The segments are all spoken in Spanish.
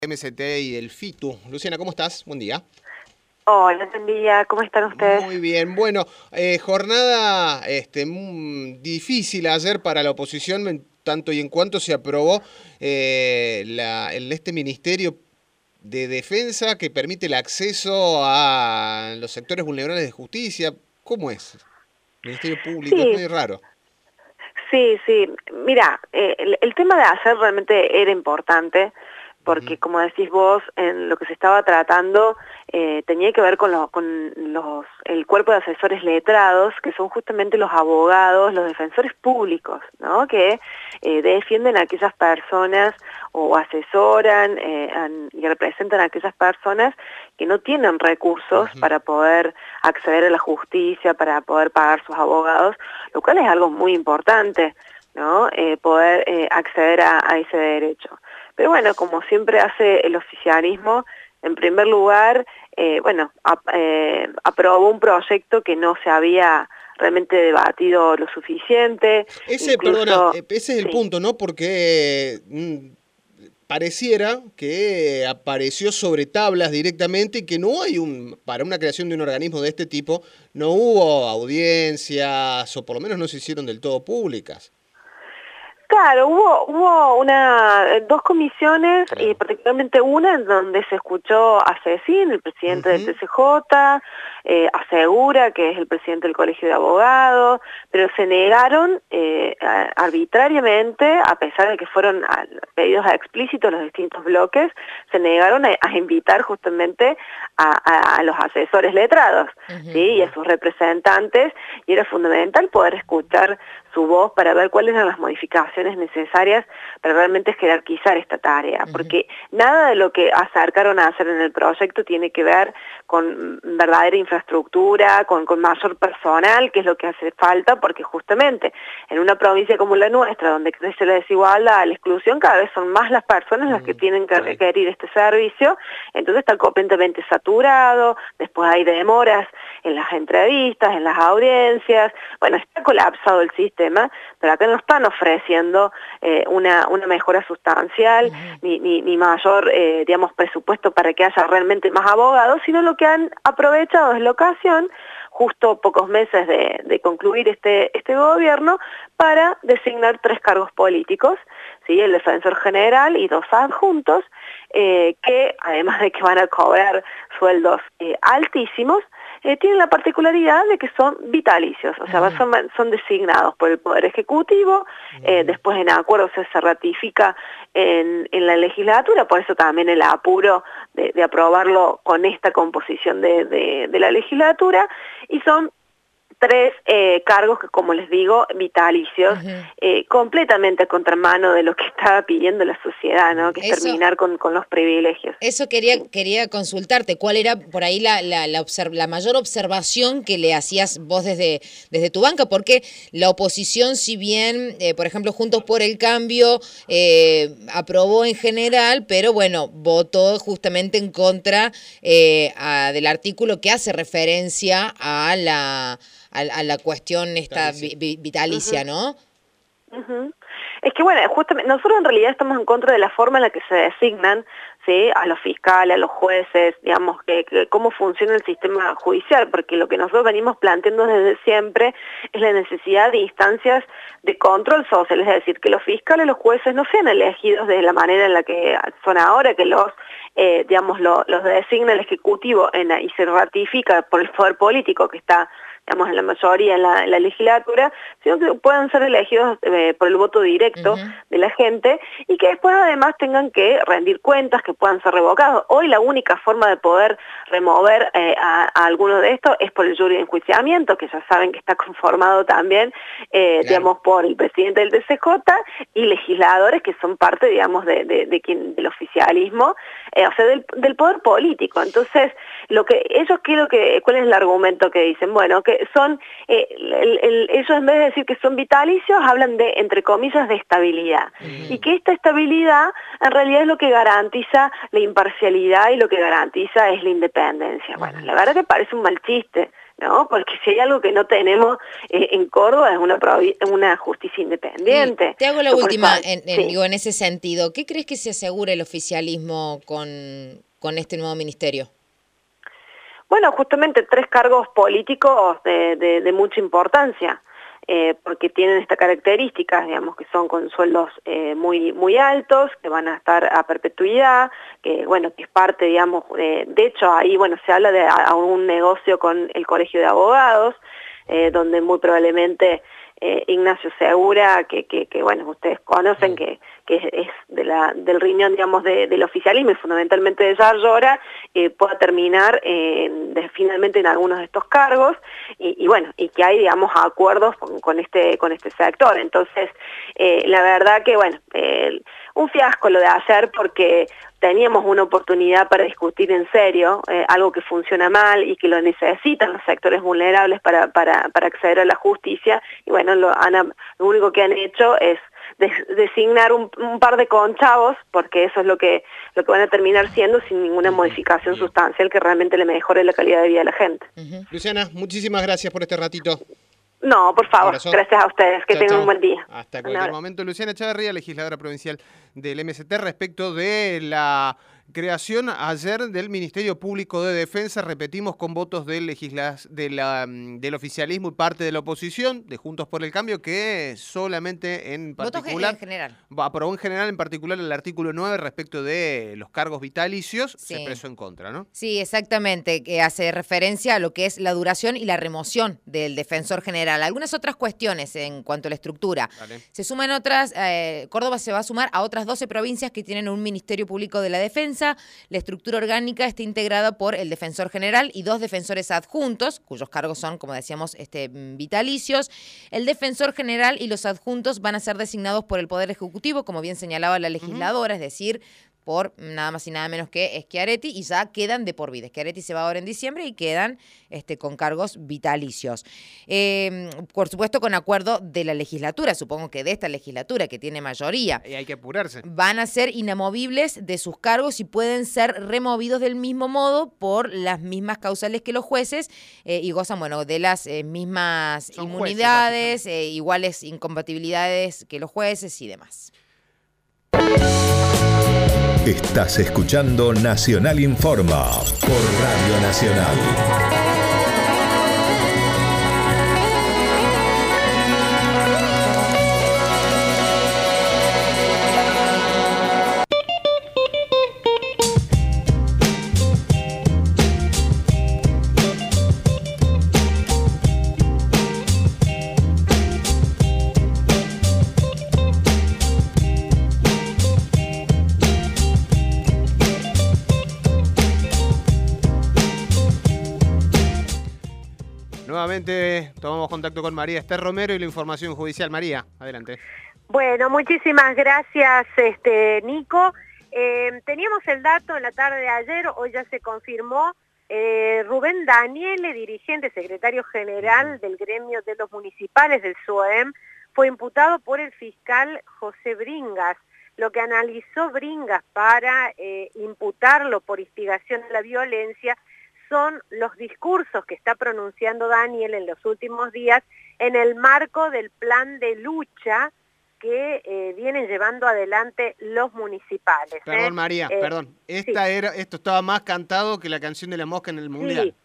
MST y el FITU. Luciana, ¿cómo estás? Buen día. Hola, buen día, ¿cómo están ustedes? Muy bien. Bueno, jornada difícil ayer para la oposición, en tanto y en cuanto se aprobó este Ministerio de Defensa que permite el acceso a los sectores vulnerables de justicia. ¿Cómo es? Ministerio Público, es Sí, muy raro. sí. Mira, el tema de hacer realmente era importante porque, Ujú. como decís vos, en lo que se estaba tratando tenía que ver con, el cuerpo de asesores letrados, que son justamente los abogados, los defensores públicos, ¿no? Que defienden a aquellas personas o asesoran y representan a aquellas personas que no tienen recursos Ujú. para poder acceder a la justicia, para poder pagar sus abogados, lo cual es algo muy importante, ¿no? Poder acceder a ese derecho. Pero bueno, como siempre hace el oficialismo, en primer lugar, aprobó un proyecto que no se había realmente debatido lo suficiente, Perdona, incluso, ese es el sí. punto, ¿no? Porque pareciera que apareció sobre tablas directamente y que no hay para una creación de un organismo de este tipo, no hubo audiencias o por lo menos no se hicieron del todo públicas. Claro, dos comisiones, y Claro. particularmente una en donde se escuchó a Cecín, el presidente del Ujú. TCJ, a Segura, que es el presidente del Colegio de Abogados, pero se negaron arbitrariamente, a pesar de que fueron pedidos explícitos los distintos bloques, se negaron a invitar justamente a los asesores letrados, ¿sí? Ujú. Y a sus representantes, y era fundamental poder escuchar su voz para ver cuáles eran las modificaciones necesarias para realmente jerarquizar esta tarea, Ujú. porque nada de lo que acercaron a hacer en el proyecto tiene que ver con verdadera infraestructura, con mayor personal, que es lo que hace falta, porque justamente en una provincia como la nuestra, donde crece la desigualdad, la exclusión, cada vez son más las personas las que tienen que Sí. requerir este servicio, entonces está completamente saturado, después hay demoras en las entrevistas, en las audiencias, bueno, está colapsado el sistema, pero acá no están ofreciendo una mejora sustancial, Ujú. ni mayor, digamos, presupuesto para que haya realmente más abogados, sino lo que han aprovechado es la ocasión, justo pocos meses de concluir este gobierno, para designar 3 cargos políticos, ¿sí? El defensor general y 2 adjuntos, que además de que van a cobrar sueldos altísimos, tienen la particularidad de que son vitalicios, o sea, Ujú. son designados por el Poder Ejecutivo, Ujú. después en acuerdo se ratifica en la legislatura, por eso también el apuro de aprobarlo con esta composición de la legislatura, y son 3 cargos que, como les digo, vitalicios, Ujú. completamente a contramano de lo que estaba pidiendo la sociedad, ¿no? Que es Eso, terminar con los privilegios. eso Sí. quería consultarte, ¿cuál era por ahí la mayor observación que le hacías vos desde tu banca? Porque la oposición, si bien, por ejemplo, Juntos por el Cambio aprobó en general, pero bueno, votó justamente en contra del artículo que hace referencia a la cuestión esta Vitalicia. vitalicia, Ujú. ¿no? Ujú. Es que bueno, justamente nosotros en realidad estamos en contra de la forma en la que se designan, ¿sí? A los fiscales, a los jueces, digamos, cómo funciona el sistema judicial, porque lo que nosotros venimos planteando desde siempre es la necesidad de instancias de control social, es decir, que los fiscales, los jueces no sean elegidos de la manera en la que son ahora, que los designa el Ejecutivo y se ratifica por el poder político que está, digamos, en la mayoría en la legislatura, sino que puedan ser elegidos por el voto directo Ujú. de la gente y que después además tengan que rendir cuentas, que puedan ser revocados. Hoy la única forma de poder remover a alguno de estos es por el jury de enjuiciamiento, que ya saben que está conformado también, Claro. por el presidente del TCJ y legisladores que son parte, digamos, del oficialismo, o sea, del poder político. Entonces, ¿cuál es el argumento que dicen? Bueno, que son, ellos en vez de decir que son vitalicios, hablan de, entre comillas, de estabilidad. Y Ujú. que esta estabilidad en realidad es lo que garantiza la imparcialidad y lo que garantiza es la independencia. Bueno, Ujú. la verdad que parece un mal chiste. ¿no? Porque si hay algo que no tenemos en Córdoba es una justicia independiente. Te hago la última, sí. digo, en ese sentido. ¿Qué crees que se asegure el oficialismo con este nuevo ministerio? Bueno, justamente 3 cargos políticos de mucha importancia, porque tienen esta característica, digamos, que son con sueldos muy altos, que van a estar a perpetuidad, que bueno, que es parte, digamos, de hecho ahí, bueno, se habla de un negocio con el Colegio de Abogados, donde muy probablemente Ignacio Segura, que bueno, ustedes conocen que es del riñón, digamos, del oficialismo y fundamentalmente de Yarlora, pueda terminar finalmente en algunos de estos cargos y bueno, y que hay, digamos, acuerdos con este sector. Entonces, la verdad que, bueno, un fiasco lo de ayer porque teníamos una oportunidad para discutir en serio algo que funciona mal y que lo necesitan los sectores vulnerables para acceder a la justicia, y bueno, lo único que han hecho es designar un par de conchavos, porque eso es lo que van a terminar siendo sin ninguna modificación sustancial que realmente le mejore la calidad de vida a la gente. Luciana, muchísimas gracias por este ratito. No, por favor, Abrazo. Gracias a ustedes, que tengan un buen día. Hasta cualquier momento. Luciana Echeverría, legisladora provincial del MST, respecto de la creación ayer del Ministerio Público de Defensa, repetimos, con votos del oficialismo y parte de la oposición, de Juntos por el Cambio, que solamente en particular... aprobó en general, en particular el artículo 9 respecto de los cargos vitalicios, se expresó en contra, ¿no? Sí, exactamente, que hace referencia a lo que es la duración y la remoción del defensor general. Algunas otras cuestiones en cuanto a la estructura. Vale. Se suman otras, Córdoba se va a sumar a otras 12 provincias que tienen un Ministerio Público de la Defensa. La estructura orgánica está integrada por el defensor general y 2 defensores adjuntos, cuyos cargos son, como decíamos, vitalicios. El defensor general y los adjuntos van a ser designados por el Poder Ejecutivo, como bien señalaba la legisladora, es decir, por nada más y nada menos que Schiaretti, y ya quedan de por vida. Schiaretti se va ahora en diciembre y quedan con cargos vitalicios. Por supuesto, con acuerdo de la legislatura, supongo que de esta legislatura, que tiene mayoría. Y hay que apurarse. Van a ser inamovibles de sus cargos y pueden ser removidos del mismo modo por las mismas causales que los jueces y gozan, bueno, de las mismas Son inmunidades, iguales incompatibilidades que los jueces y demás. Estás escuchando Nacional Informa por Radio Nacional. Nuevamente tomamos contacto con María Esther Romero y la información judicial. María, adelante. Bueno, muchísimas gracias, Nico. Teníamos el dato en la tarde de ayer, hoy ya se confirmó. Rubén Daniele, dirigente, secretario general del gremio de los municipales del SUEM, fue imputado por el fiscal José Bringas. Lo que analizó Bringas para imputarlo por instigación a la violencia son los discursos que está pronunciando Daniel en los últimos días en el marco del plan de lucha que vienen llevando adelante los municipales. Perdón, María, perdón. Esto estaba más cantado que la canción de la mosca en el Mundial. Sí,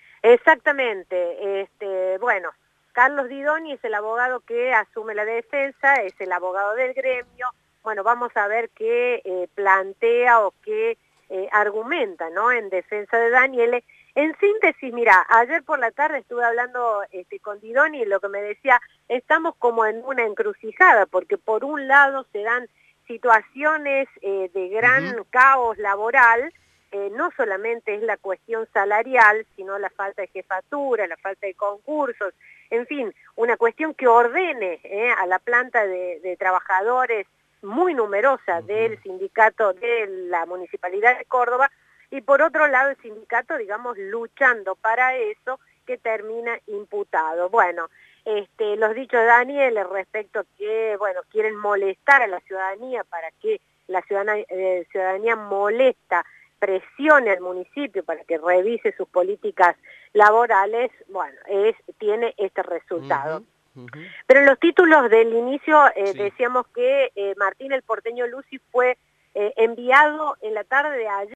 exactamente. Bueno, Carlos Didoni es el abogado que asume la defensa, es el abogado del gremio. Bueno, vamos a ver qué plantea o qué argumenta, ¿no?, en defensa de Daniele. En síntesis, mira, ayer por la tarde estuve hablando con Didoni y lo que me decía, estamos como en una encrucijada, porque por un lado se dan situaciones de gran caos laboral, no solamente es la cuestión salarial, sino la falta de jefatura, la falta de concursos, en fin, una cuestión que ordene a la planta de trabajadores muy numerosa del sindicato de la Municipalidad de Córdoba, y por otro lado el sindicato, digamos, luchando para eso, que termina imputado. Bueno, los dichos de Daniel respecto a que, bueno, quieren molestar a la ciudadanía para que la ciudadanía molesta presione al municipio para que revise sus políticas laborales, bueno, tiene este resultado. Pero en los títulos del inicio decíamos que Martín el Porteño Lucy fue enviado en la tarde de ayer